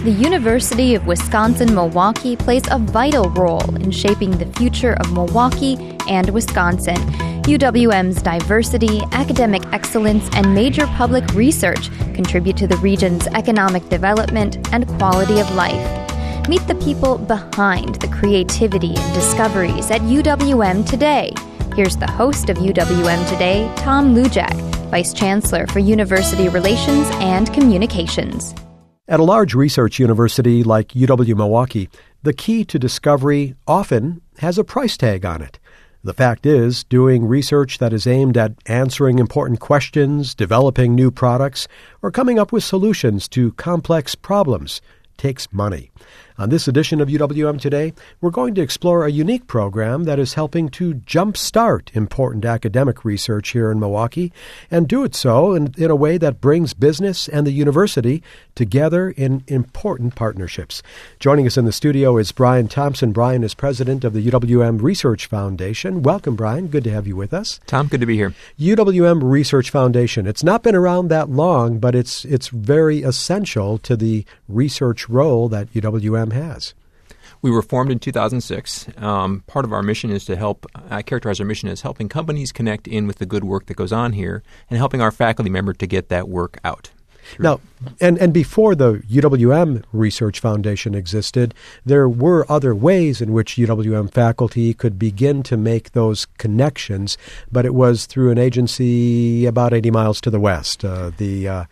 The University of Wisconsin-Milwaukee plays a vital role in shaping the future of Milwaukee and Wisconsin. UWM's diversity, academic excellence, and major public research contribute to the region's economic development and quality of life. Meet the people behind the creativity and discoveries at UWM Today. Here's the host of UWM Today, Tom Lujack, Vice Chancellor for University Relations and Communications. At a large research university like UW-Milwaukee, the key to discovery often has a price tag on it. The fact is, doing research that is aimed at answering important questions, developing new products, or coming up with solutions to complex problems takes money. On this edition of UWM Today, we're going to explore a unique program that is helping to jumpstart important academic research here in Milwaukee and do it so in a way that brings business and the university together in important partnerships. Joining us in the studio is Brian Thompson. Brian is president of the UWM Research Foundation. Welcome, Brian. Good to have you with us. Tom, good to be here. UWM Research Foundation. It's not been around that long, but it's very essential to the research role that UWM has. We were formed in 2006. Part of our mission is to help, I characterize our mission as helping companies connect in with the good work that goes on here and helping our faculty member to get that work out. Now, and before the UWM Research Foundation existed, there were other ways in which UWM faculty could begin to make those connections, but it was through an agency about 80 miles to the west, an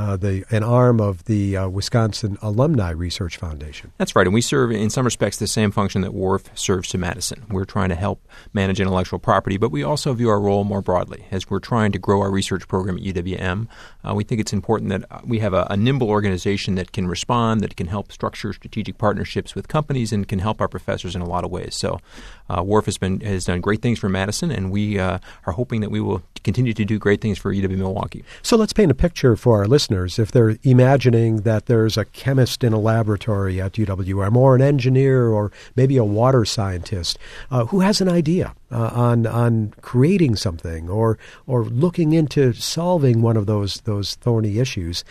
arm of the Wisconsin Alumni Research Foundation. That's right, and we serve, in some respects, the same function that WARF serves to Madison. We're trying to help manage intellectual property, but we also view our role more broadly. As we're trying to grow our research program at UWM, we think it's important that we have a nimble organization that can respond, that can help structure strategic partnerships with companies, and can help our professors in a lot of ways. So WARF has done great things for Madison, and we are hoping that we will continue to do great things for UW-Milwaukee. So let's paint a picture for our listeners. If they're imagining that there's a chemist in a laboratory at UWM, or an engineer, or maybe a water scientist who has an idea on creating something or looking into solving one of those thorny issues,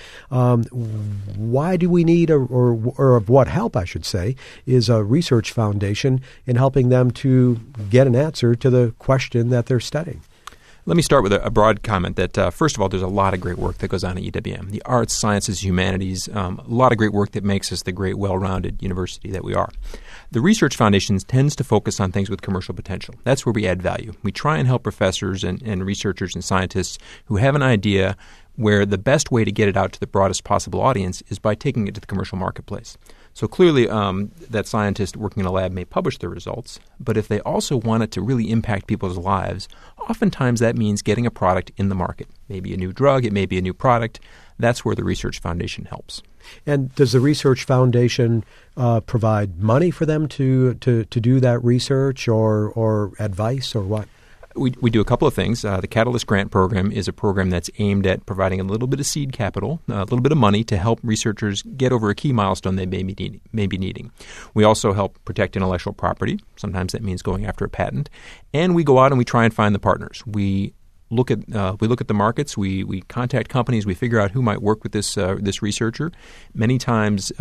why do we need, or of what help, I should say, is a research foundation in helping them to get an answer to the question that they're studying? Let me start with a broad comment that, first of all, there's a lot of great work that goes on at UWM. The arts, sciences, humanities, a lot of great work that makes us the great, well-rounded university that we are. The Research Foundation tends to focus on things with commercial potential. That's where we add value. We try and help professors and researchers and scientists who have an idea where the best way to get it out to the broadest possible audience is by taking it to the commercial marketplace. So clearly that scientist working in a lab may publish their results, but if they also want it to really impact people's lives, oftentimes that means getting a product in the market. Maybe a new drug, it may be a new product. That's where the Research Foundation helps. And does the Research Foundation provide money for them to do that research or advice or what? We do a couple of things. The Catalyst Grant Program is a program that's aimed at providing a little bit of seed capital, a little bit of money to help researchers get over a key milestone they may be needing. We also help protect intellectual property. Sometimes that means going after a patent. And we go out and we try and find the partners. We look at the markets. We contact companies. We figure out who might work with this researcher. Many times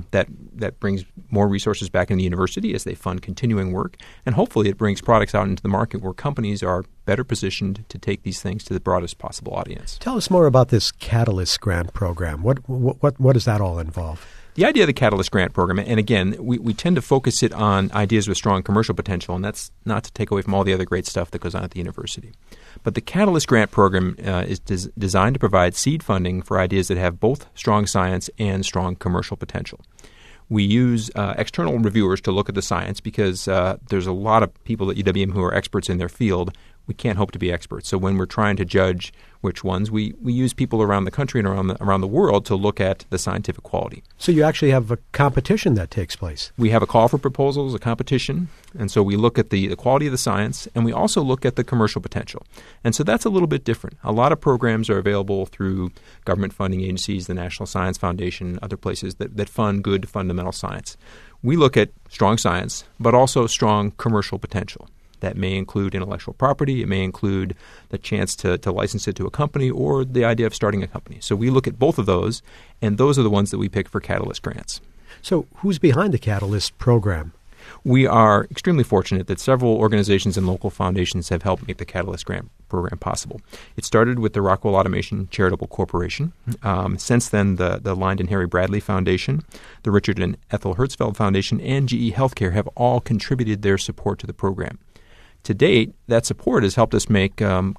that brings more resources back in the university as they fund continuing work, and hopefully it brings products out into the market where companies are better positioned to take these things to the broadest possible audience. Tell us more about this Catalyst Grant Program. What does that all involve? The idea of the Catalyst Grant Program, and again, we tend to focus it on ideas with strong commercial potential, and that's not to take away from all the other great stuff that goes on at the university. But the Catalyst Grant Program is designed to provide seed funding for ideas that have both strong science and strong commercial potential. We use external reviewers to look at the science because there's a lot of people at UWM who are experts in their field. We can't hope to be experts. So when we're trying to judge which ones, we use people around the country and around the world to look at the scientific quality. So you actually have a competition that takes place. We have a call for proposals, a competition, and so we look at the quality of the science, and we also look at the commercial potential. And so that's a little bit different. A lot of programs are available through government funding agencies, the National Science Foundation, other places that fund good fundamental science. We look at strong science, but also strong commercial potential. That may include intellectual property. It may include the chance to license it to a company or the idea of starting a company. So we look at both of those, and those are the ones that we pick for Catalyst grants. So who's behind the Catalyst program? We are extremely fortunate that several organizations and local foundations have helped make the Catalyst Grant Program possible. It started with the Rockwell Automation Charitable Corporation. Since then, the Lined and Harry Bradley Foundation, the Richard and Ethel Hertzfeld Foundation, and GE Healthcare have all contributed their support to the program. To date, that support has helped us make over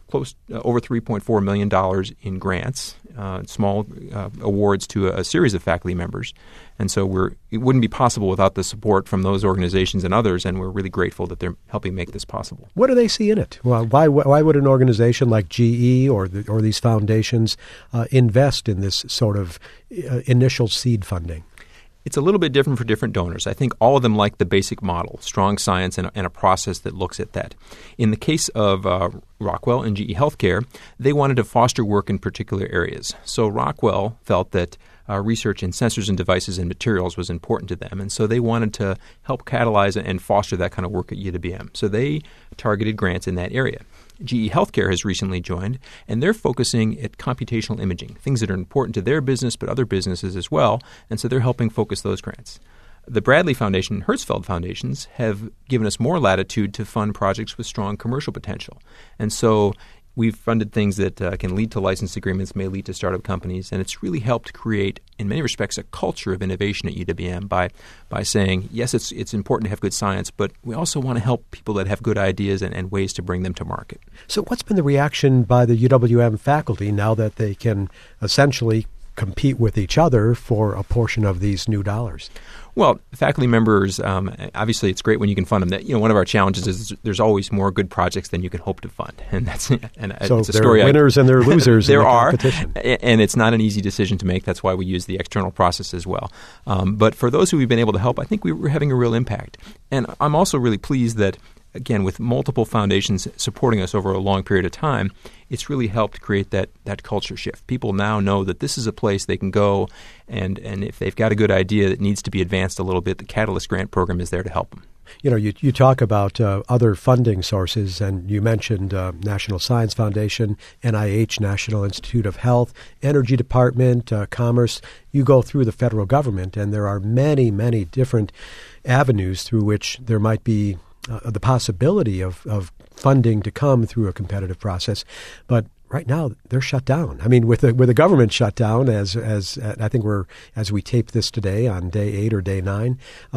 $3.4 million in grants, small awards to a series of faculty members. And so it wouldn't be possible without the support from those organizations and others, and we're really grateful that they're helping make this possible. What do they see in it? Well, why would an organization like GE or these foundations invest in this sort of initial seed funding? It's a little bit different for different donors. I think all of them like the basic model, strong science and a process that looks at that. In the case of Rockwell and GE Healthcare, they wanted to foster work in particular areas. So Rockwell felt that research in sensors and devices and materials was important to them, and so they wanted to help catalyze and foster that kind of work at UWM. So they targeted grants in that area. GE Healthcare has recently joined, and they're focusing at computational imaging, things that are important to their business but other businesses as well, and so they're helping focus those grants. The Bradley Foundation and Hertzfeld Foundations have given us more latitude to fund projects with strong commercial potential. And so we've funded things that can lead to license agreements, may lead to startup companies, and it's really helped create, in many respects, a culture of innovation at UWM by saying, yes, it's important to have good science, but we also want to help people that have good ideas and ways to bring them to market. So what's been the reaction by the UWM faculty now that they can essentially compete with each other for a portion of these new dollars? Well, faculty members, obviously it's great when you can fund them. One of our challenges is there's always more good projects than you can hope to fund. And that's so it's a there story. Are winners and there are losers there in the are, competition. And it's not an easy decision to make. That's why we use the external process as well. But for those who we've been able to help, I think we're having a real impact. And I'm also really pleased that, again, with multiple foundations supporting us over a long period of time, it's really helped create that culture shift. People now know that this is a place they can go, and if they've got a good idea that needs to be advanced a little bit, the Catalyst Grant Program is there to help them. You talk about other funding sources, and you mentioned National Science Foundation, NIH, National Institute of Health, Energy Department, Commerce. You go through the federal government, and there are many, many different avenues through which there might be the possibility of funding to come through a competitive process, but right now they're shut down. I mean, with the government shut down, as I think as we tape this today on day 8 or day 9,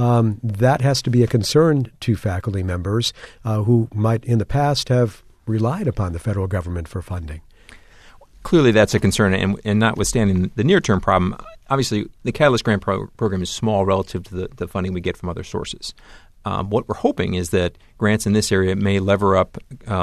that has to be a concern to faculty members who might in the past have relied upon the federal government for funding. Clearly, that's a concern, and notwithstanding the near-term problem, obviously the Catalyst Grant Program is small relative to the funding we get from other sources. What we're hoping is that grants in this area may lever up,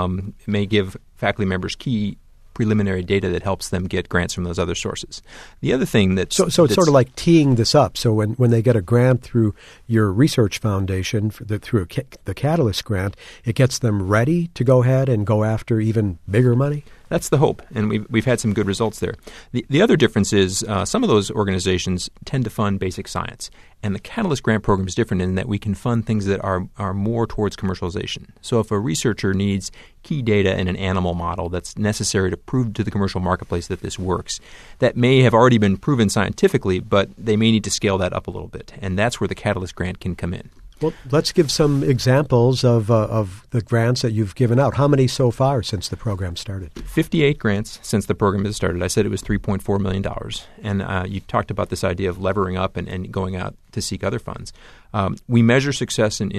may give faculty members key preliminary data that helps them get grants from those other sources. The other thing that's... So it's sort of like teeing this up. So when they get a grant through your research foundation, through the Catalyst grant, it gets them ready to go ahead and go after even bigger money? That's the hope, and we've had some good results there. The other difference is some of those organizations tend to fund basic science, and the Catalyst Grant Program is different in that we can fund things that are more towards commercialization. So if a researcher needs key data in an animal model that's necessary to prove to the commercial marketplace that this works, that may have already been proven scientifically, but they may need to scale that up a little bit, and that's where the Catalyst Grant can come in. Well, let's give some examples of the grants that you've given out. How many so far since the program started? 58 grants since the program has started. I said it was $3.4 million. And you talked about this idea of levering up and going out to seek other funds. We measure success in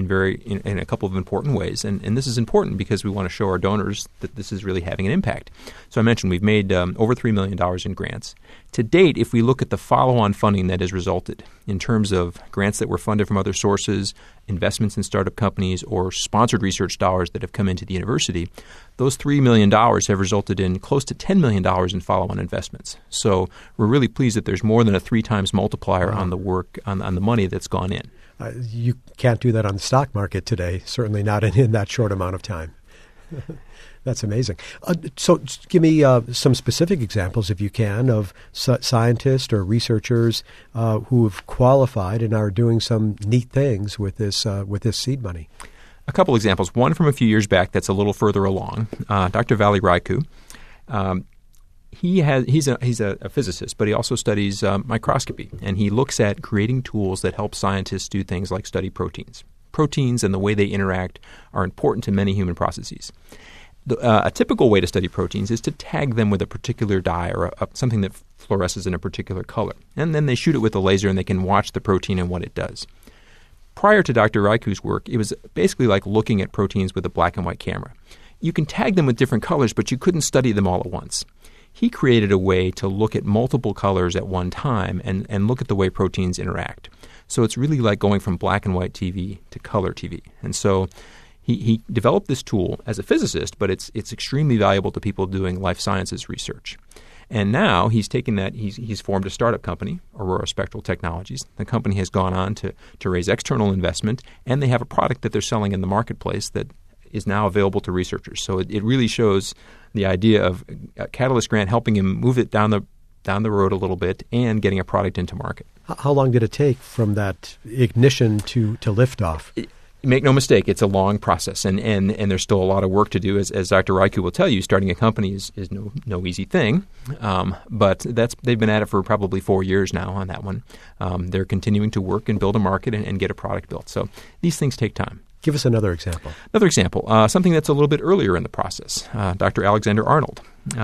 a couple of important ways. And this is important because we want to show our donors that this is really having an impact. So I mentioned we've made over $3 million in grants. To date, if we look at the follow-on funding that has resulted in terms of grants that were funded from other sources, investments in startup companies, or sponsored research dollars that have come into the university, those $3 million have resulted in close to $10 million in follow-on investments. So we're really pleased that there's more than a 3 times multiplier on the work, on the money that's gone in. You can't do that on the stock market today, certainly not in that short amount of time. That's amazing. So give me some specific examples, if you can, of scientists or researchers who have qualified and are doing some neat things with this seed money. A couple examples. One from a few years back that's a little further along. Dr. Vali Raiku He's a physicist, but he also studies microscopy, and he looks at creating tools that help scientists do things like study proteins. Proteins and the way they interact are important to many human processes. A typical way to study proteins is to tag them with a particular dye or something that fluoresces in a particular color. And then they shoot it with a laser and they can watch the protein and what it does. Prior to Dr. Raiku's work, it was basically like looking at proteins with a black and white camera. You can tag them with different colors, but you couldn't study them all at once. He created a way to look at multiple colors at one time and look at the way proteins interact. So it's really like going from black and white TV to color TV. And so he developed this tool as a physicist, but it's extremely valuable to people doing life sciences research. And now he's taken that, he's formed a startup company, Aurora Spectral Technologies. The company has gone on to raise external investment, and they have a product that they're selling in the marketplace that is now available to researchers. So it really shows the idea of a Catalyst grant helping him move it down the road a little bit and getting a product into market. How long did it take from that ignition to liftoff? Make no mistake, it's a long process, and there's still a lot of work to do. As Dr. Raiku will tell you, starting a company is no easy thing, but they've been at it for probably 4 years now on that one. They're continuing to work and build a market and get a product built. So these things take time. Give us another example. Something that's a little bit earlier in the process. Dr. Alexander Arnold.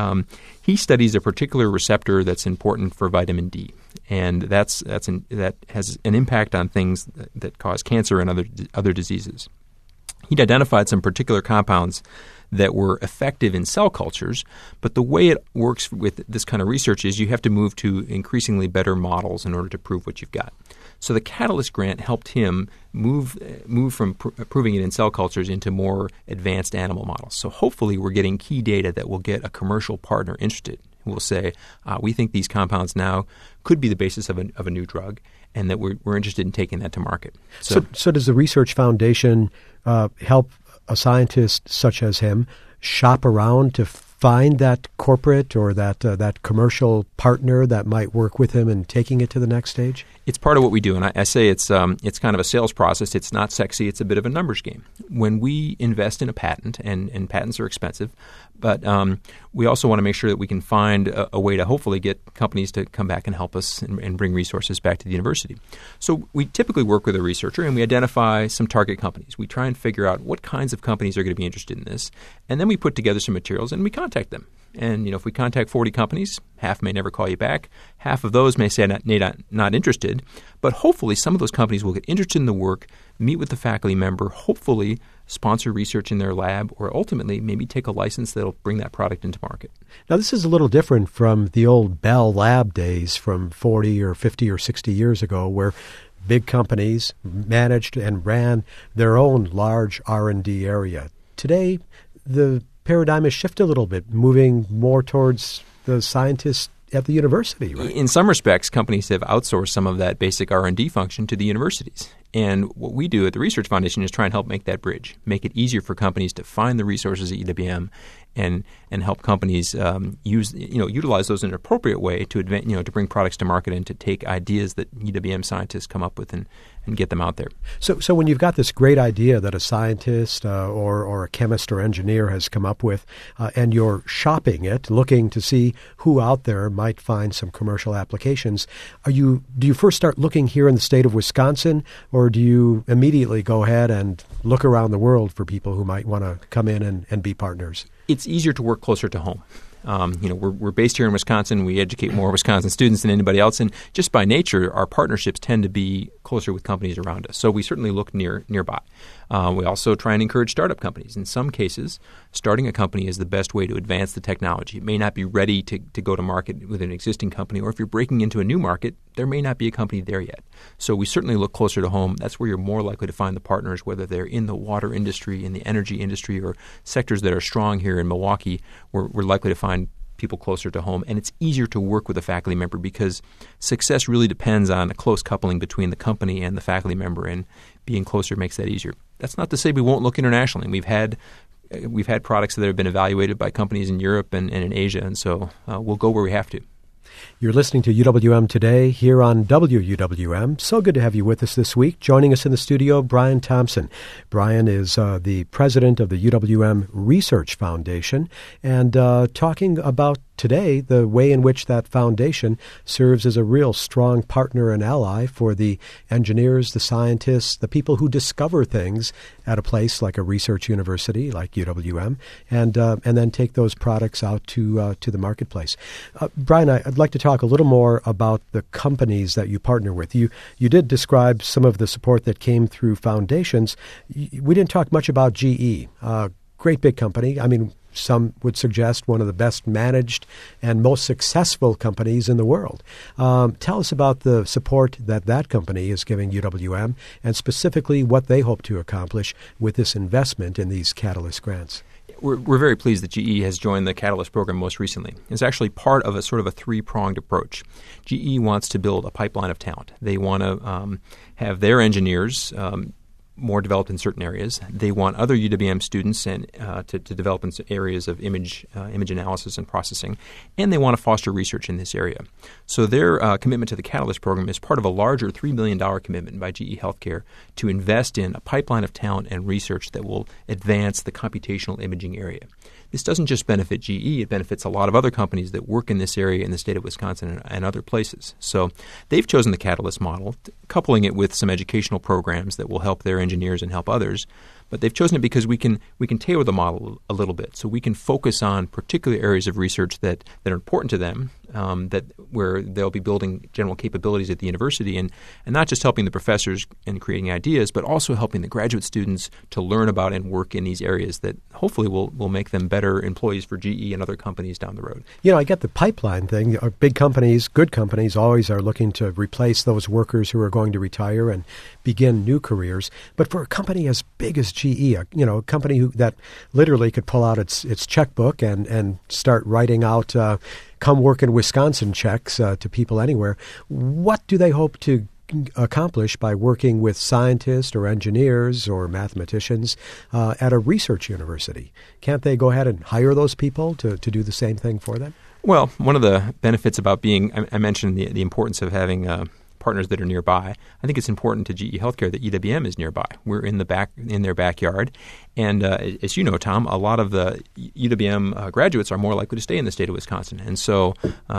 He studies a particular receptor that's important for vitamin D, and that has an impact on things that cause cancer and other diseases. He'd identified some particular compounds that were effective in cell cultures, but the way it works with this kind of research is you have to move to increasingly better models in order to prove what you've got. So the Catalyst grant helped him move from proving it in cell cultures into more advanced animal models. So hopefully we're getting key data that will get a commercial partner interested who will say, we think these compounds now could be the basis of a new drug, and that we're interested in taking that to market. So does the Research Foundation help a scientist such as him shop around to find that corporate or that commercial partner that might work with him in taking it to the next stage? It's part of what we do, and I say it's kind of a sales process. It's not sexy. It's a bit of a numbers game. When we invest in a patent, and patents are expensive, but we also want to make sure that we can find a way to hopefully get companies to come back and help us and bring resources back to the university. So we typically work with a researcher, and we identify some target companies. We try and figure out what kinds of companies are going to be interested in this, and then we put together some materials and we contact them. And if we contact 40 companies, half may never call you back. Half of those may say not interested. But hopefully some of those companies will get interested in the work, meet with the faculty member, hopefully sponsor research in their lab, or ultimately maybe take a license that will bring that product into market. Now, this is a little different from the old Bell Lab days from 40 or 50 or 60 years ago, where big companies managed and ran their own large R&D area. Today, the paradigm has shifted a little bit, moving more towards the scientists at the university, right? In some respects, companies have outsourced some of that basic R&D function to the universities. And what we do at the Research Foundation is try and help make that bridge, make it easier for companies to find the resources at UWM and help companies utilize those in an appropriate way to to bring products to market and to take ideas that UWM scientists come up with and get them out there. So when you've got this great idea that a scientist or a chemist or engineer has come up with, and you're shopping it, looking to see who out there might find some commercial applications, do you first start looking here in the state of Wisconsin, or do you immediately go ahead and look around the world for people who might want to come in and be partners? It's easier to work closer to home. We're based here in Wisconsin. We educate more Wisconsin students than anybody else, and just by nature, our partnerships tend to be closer with companies around us. So we certainly look nearby. We also try and encourage startup companies. In some cases, starting a company is the best way to advance the technology. It may not be ready to go to market with an existing company, or if you're breaking into a new market, there may not be a company there yet. So we certainly look closer to home. That's where you're more likely to find the partners, whether they're in the water industry, in the energy industry, or sectors that are strong here in Milwaukee. We're likely to find people closer to home, and it's easier to work with a faculty member because success really depends on a close coupling between the company and the faculty member, and being closer makes that easier. That's not to say we won't look internationally. We've had products that have been evaluated by companies in Europe and in Asia, and so we'll go where we have to. You're listening to UWM Today here on WUWM. So good to have you with us this week. Joining us in the studio, Brian Thompson. Brian is the president of the UWM Research Foundation and talking about today the way in which that foundation serves as a real strong partner and ally for the engineers, the scientists, the people who discover things at a place like a research university like UWM, and then take those products out to the marketplace. Brian, I'd like to talk a little more about the companies that you partner with. You did describe some of the support that came through foundations. We didn't talk much about GE, great big company. I mean, some would suggest one of the best managed and most successful companies in the world. Tell us about the support that company is giving UWM and specifically what they hope to accomplish with this investment in these Catalyst grants. We're very pleased that GE has joined the Catalyst program most recently. It's actually part of a sort of a three-pronged approach. GE wants to build a pipeline of talent. They want to have their engineers more developed in certain areas. They want other UWM students to develop in areas of image analysis and processing, and they want to foster research in this area. So their commitment to the Catalyst program is part of a larger $3 billion commitment by GE Healthcare to invest in a pipeline of talent and research that will advance the computational imaging area. This doesn't just benefit GE, it benefits a lot of other companies that work in this area in the state of Wisconsin and other places. So they've chosen the Catalyst model, coupling it with some educational programs that will help their engineers and help others. But they've chosen it because we can tailor the model a little bit, so we can focus on particular areas of research that are important to them, where they'll be building general capabilities at the university, and not just helping the professors in creating ideas, but also helping the graduate students to learn about and work in these areas that hopefully will make them better employees for GE and other companies down the road. You know, I get the pipeline thing. Big companies, good companies, always are looking to replace those workers who are going to retire and begin new careers. But for a company as big as GE, a company that literally could pull out its checkbook and start writing out come work in Wisconsin checks to people anywhere, what do they hope to accomplish by working with scientists or engineers or mathematicians at a research university? Can't they go ahead and hire those people to do the same thing for them? Well, one of the benefits about I mentioned the importance of having partners that are nearby. I think it's important to GE Healthcare that UWM is nearby. We're in their backyard, and as you know, Tom, a lot of the UWM graduates are more likely to stay in the state of Wisconsin, and so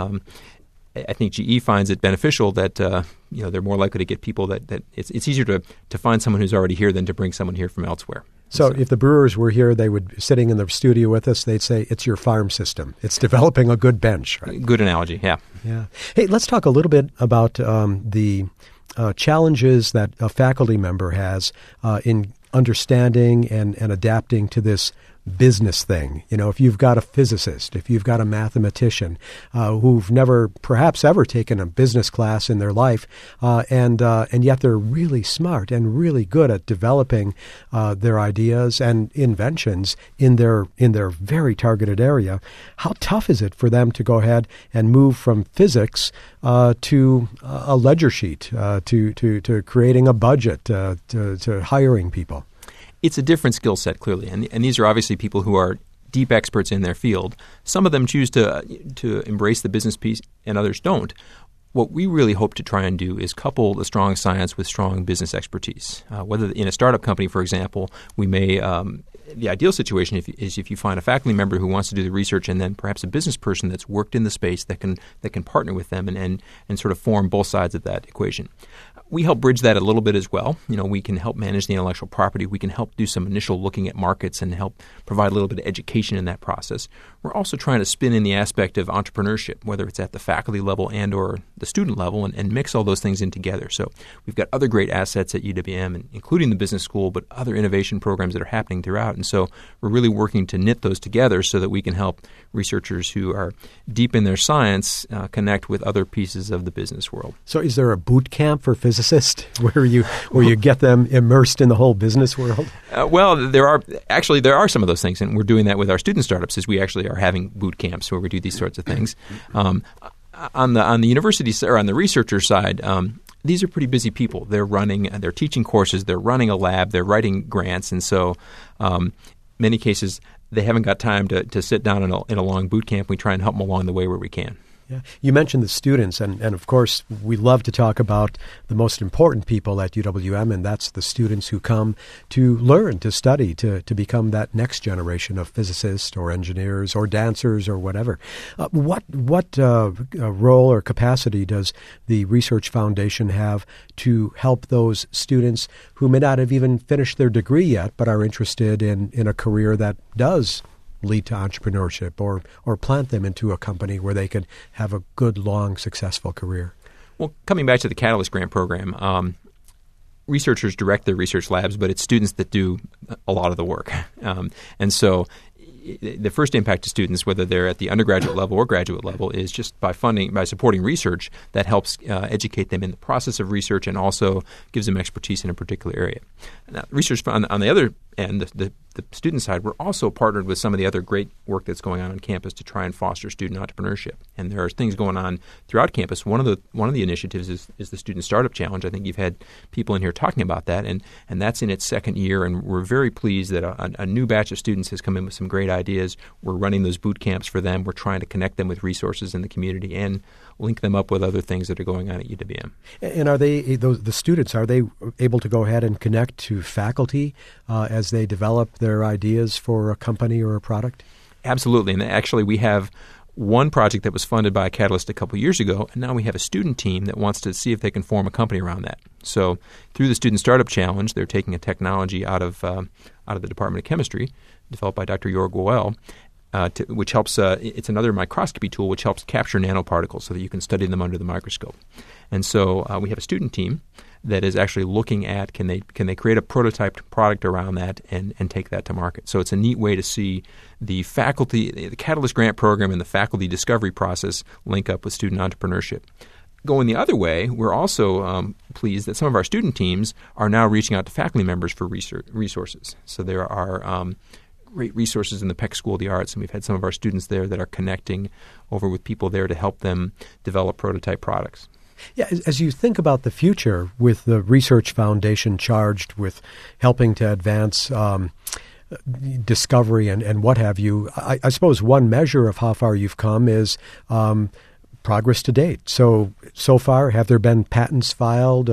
I think GE finds it beneficial that they're more likely to get people that it's easier to find someone who's already here than to bring someone here from elsewhere. So if the Brewers were here, they would be sitting in the studio with us. They'd say, it's your farm system. It's developing a good bench. Right? Good analogy, yeah. Yeah. Hey, let's talk a little bit about the challenges that a faculty member has in understanding and adapting to this business thing. You know, if you've got a physicist, if you've got a mathematician who've never perhaps ever taken a business class in their life, and yet they're really smart and really good at developing their ideas and inventions in their very targeted area, how tough is it for them to go ahead and move from physics to a ledger sheet, to creating a budget, to hiring people? It's a different skill set, clearly, and these are obviously people who are deep experts in their field. Some of them choose to embrace the business piece, and others don't. What we really hope to try and do is couple the strong science with strong business expertise. Whether in a startup company, for example, we may the ideal situation is if you find a faculty member who wants to do the research, and then perhaps a business person that's worked in the space that can partner with them and sort of form both sides of that equation. We help bridge that a little bit as well. You know, we can help manage the intellectual property. We can help do some initial looking at markets and help provide a little bit of education in that process. We're also trying to spin in the aspect of entrepreneurship, whether it's at the faculty level and or the student level, and mix all those things in together. So we've got other great assets at UWM, including the business school, but other innovation programs that are happening throughout. And so we're really working to knit those together so that we can help researchers who are deep in their science connect with other pieces of the business world. So is there a boot camp for physicists where you get them immersed in the whole business world? Well, there are some of those things, and we're doing that with our student startups. Is we actually are having boot camps where we do these sorts of things. On the university or on the researcher side, these are pretty busy people. They're teaching courses, they're running a lab, they're writing grants, and so many cases they haven't got time to sit down in a long boot camp. We try and help them along the way where we can. Yeah. You mentioned the students, and of course, we love to talk about the most important people at UWM, and that's the students who come to learn, to study, to become that next generation of physicists or engineers or dancers or whatever. What role or capacity does the Research Foundation have to help those students who may not have even finished their degree yet but are interested in a career that does lead to entrepreneurship or plant them into a company where they could have a good, long, successful career? Well, coming back to the Catalyst Grant Program, researchers direct their research labs, but it's students that do a lot of the work. And so the first impact to students, whether they're at the undergraduate level or graduate level, is just by supporting research that helps educate them in the process of research and also gives them expertise in a particular area. Now, research on the other end, the student side, we're also partnered with some of the other great work that's going on campus to try and foster student entrepreneurship. And there are things going on throughout campus. One of the initiatives is the Student Startup Challenge. I think you've had people in here talking about that, and that's in its second year. And we're very pleased that a new batch of students has come in with some great ideas. We're running those boot camps for them. We're trying to connect them with resources in the community and link them up with other things that are going on at UWM. And are the students, are they able to go ahead and connect to faculty as they develop their ideas for a company or a product? Absolutely. And actually, we have one project that was funded by Catalyst a couple years ago, and now we have a student team that wants to see if they can form a company around that. So through the Student Startup Challenge, they're taking a technology out of the Department of Chemistry, developed by Dr. Jorg Goel, which helps. It's another microscopy tool which helps capture nanoparticles so that you can study them under the microscope. And so we have a student team that is actually looking at can they create a prototyped product around that and take that to market. So it's a neat way to see the faculty, the Catalyst Grant Program, and the faculty discovery process link up with student entrepreneurship. Going the other way, we're also pleased that some of our student teams are now reaching out to faculty members for resources. So there are great resources in the Peck School of the Arts, and we've had some of our students there that are connecting over with people there to help them develop prototype products. Yeah, as you think about the future with the Research Foundation charged with helping to advance discovery and what have you, I suppose one measure of how far you've come is progress to date. So far, have there been patents filed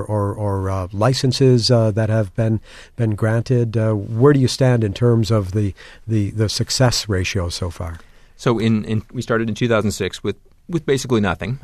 or licenses that have been granted? Where do you stand in terms of the success ratio so far? So we started in 2006 with basically nothing.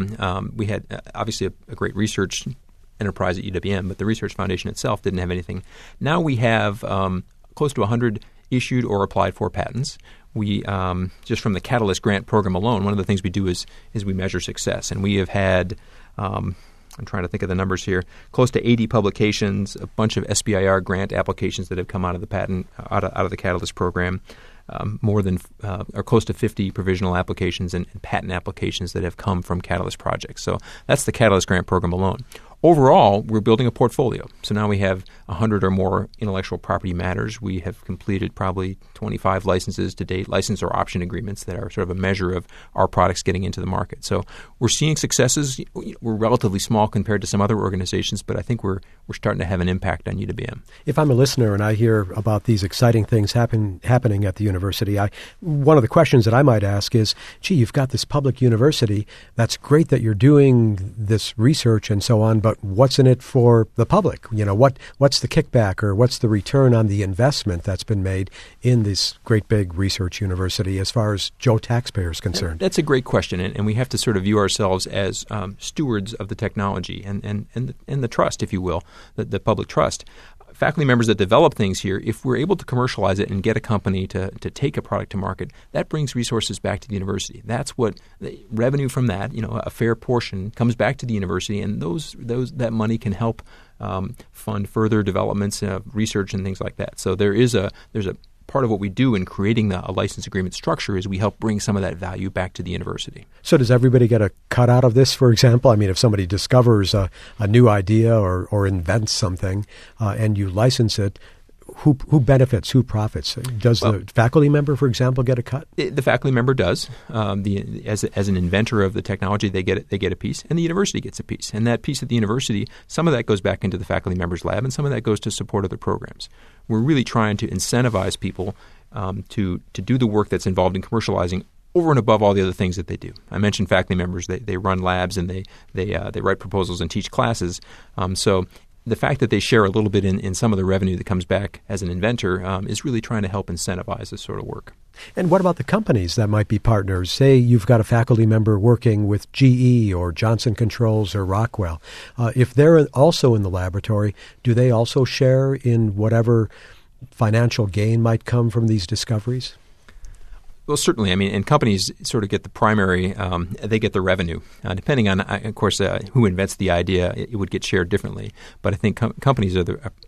We had obviously a great research enterprise at UWM, but the Research Foundation itself didn't have anything. Now we have close to 100 issued or applied for patents. We just from the Catalyst Grant Program alone, one of the things we do is we measure success, and we have had I'm trying to think of the numbers here, close to 80 publications, a bunch of SBIR grant applications that have come out of the patent out of the Catalyst program. More than or close to 50 provisional applications and patent applications that have come from Catalyst projects. So that's the Catalyst Grant Program alone. Overall, we're building a portfolio. So now we have 100 or more intellectual property matters. We have completed probably 25 licenses to date, license or option agreements that are sort of a measure of our products getting into the market. So we're seeing successes. We're relatively small compared to some other organizations, but I think we're starting to have an impact on UWM. If I'm a listener and I hear about these exciting things happening at the university, one of the questions that I might ask is, gee, you've got this public university. That's great that you're doing this research and so on, but what's in it for the public? You know, what's the kickback or what's the return on the investment that's been made in this great big research university as far as Joe taxpayer is concerned? That's a great question, and we have to sort of view ourselves as stewards of the technology and the trust, if you will, the public trust. Faculty members that develop things here, if we're able to commercialize it and get a company to take a product to market, that brings resources back to the university. That's what the revenue from that, a fair portion comes back to the university, and that money can help fund further developments, research, and things like that. So there's a part of what we do in creating a license agreement structure is we help bring some of that value back to the university. So does everybody get a cut out of this, for example? I mean, if somebody discovers a new idea or invents something and you license it, who benefits? Who profits? Does the faculty member, for example, get a cut? The faculty member does. As an inventor of the technology, they get a piece, and the university gets a piece. And that piece at the university, some of that goes back into the faculty member's lab, and some of that goes to support other programs. We're really trying to incentivize people to do the work that's involved in commercializing over and above all the other things that they do. I mentioned faculty members. They run labs and they write proposals and teach classes. So the fact that they share a little bit in some of the revenue that comes back as an inventor is really trying to help incentivize this sort of work. And what about the companies that might be partners? Say you've got a faculty member working with GE or Johnson Controls or Rockwell. If they're also in the laboratory, do they also share in whatever financial gain might come from these discoveries? Well, certainly. I mean, and companies sort of get the primary, they get the revenue. Depending on, of course, who invents the idea, it would get shared differently. But I think companies are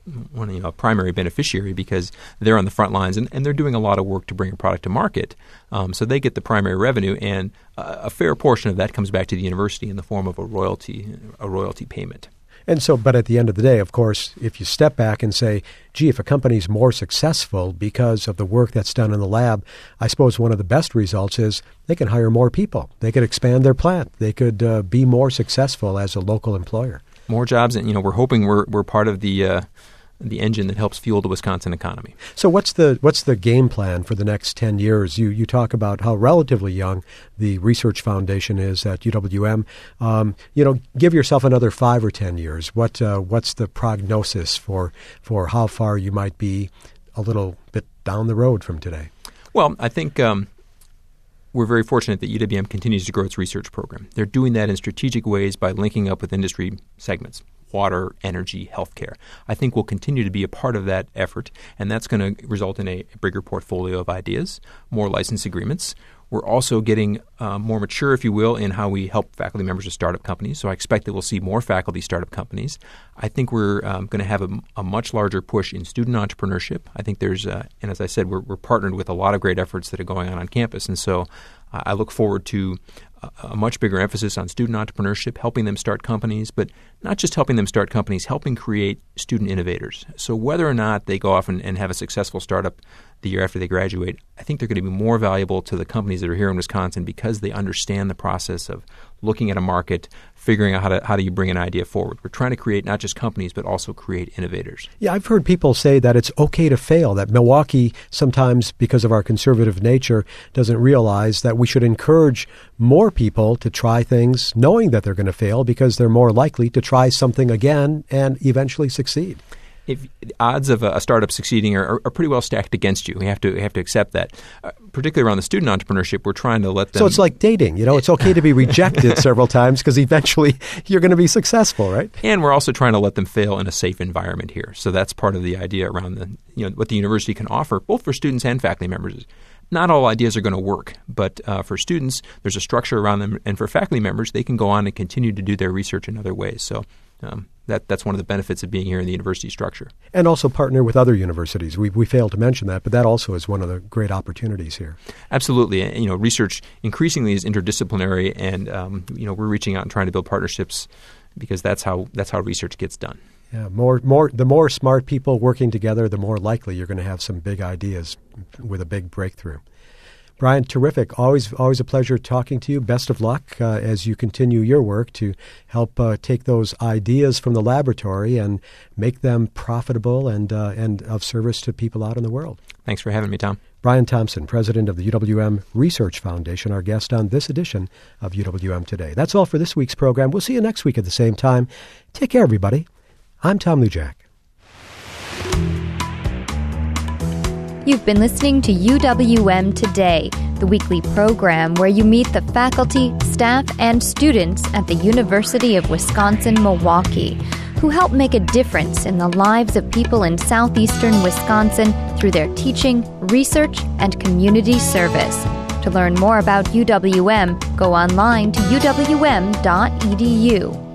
a primary beneficiary because they're on the front lines and they're doing a lot of work to bring a product to market. So they get the primary revenue, and a fair portion of that comes back to the university in the form of a royalty payment. And so, but at the end of the day, of course, if you step back and say, gee, if a company's more successful because of the work that's done in the lab, I suppose one of the best results is they can hire more people. They could expand their plant. They could be more successful as a local employer. More jobs, and we're hoping we're part of the engine that helps fuel the Wisconsin economy. So what's the game plan for the next 10 years? You talk about how relatively young the Research Foundation is at UWM. Give yourself another 5 or 10 years. What's the prognosis for how far you might be a little bit down the road from today? Well, I think we're very fortunate that UWM continues to grow its research program. They're doing that in strategic ways by linking up with industry segments. Water, energy, healthcare. I think we'll continue to be a part of that effort, and that's going to result in a bigger portfolio of ideas, more license agreements. We're also getting more mature, if you will, in how we help faculty members to start up companies. So I expect that we'll see more faculty start up companies. I think we're going to have a much larger push in student entrepreneurship. I think there's, and as I said, we're partnered with a lot of great efforts that are going on campus. And so I look forward to a much bigger emphasis on student entrepreneurship, helping them start companies, but not just helping them start companies, helping create student innovators. So whether or not they go off and have a successful startup the year after they graduate, I think they're going to be more valuable to the companies that are here in Wisconsin because they understand the process of looking at a market, figuring out how do you bring an idea forward. We're trying to create not just companies, but also create innovators. Yeah, I've heard people say that it's okay to fail, that Milwaukee sometimes, because of our conservative nature, doesn't realize that we should encourage more people to try things knowing that they're going to fail because they're more likely to try something again and eventually succeed. If odds of a startup succeeding are pretty well stacked against you. We have to accept that. Particularly around the student entrepreneurship, we're trying to let them... So it's like dating. It's okay to be rejected several times because eventually you're going to be successful, right? And we're also trying to let them fail in a safe environment here. So that's part of the idea around what the university can offer, both for students and faculty members. Not all ideas are going to work, but for students, there's a structure around them. And for faculty members, they can go on and continue to do their research in other ways. So that's one of the benefits of being here in the university structure. And also partner with other universities. We failed to mention that, but that also is one of the great opportunities here. Absolutely. Research increasingly is interdisciplinary, and we're reaching out and trying to build partnerships because that's how research gets done. Yeah, the more smart people working together, the more likely you're going to have some big ideas with a big breakthrough. Brian, terrific. Always a pleasure talking to you. Best of luck as you continue your work to help take those ideas from the laboratory and make them profitable and of service to people out in the world. Thanks for having me, Tom. Brian Thompson, president of the UWM Research Foundation, our guest on this edition of UWM Today. That's all for this week's program. We'll see you next week at the same time. Take care, everybody. I'm Tom Lujack. You've been listening to UWM Today, the weekly program where you meet the faculty, staff, and students at the University of Wisconsin-Milwaukee, who help make a difference in the lives of people in southeastern Wisconsin through their teaching, research, and community service. To learn more about UWM, go online to uwm.edu.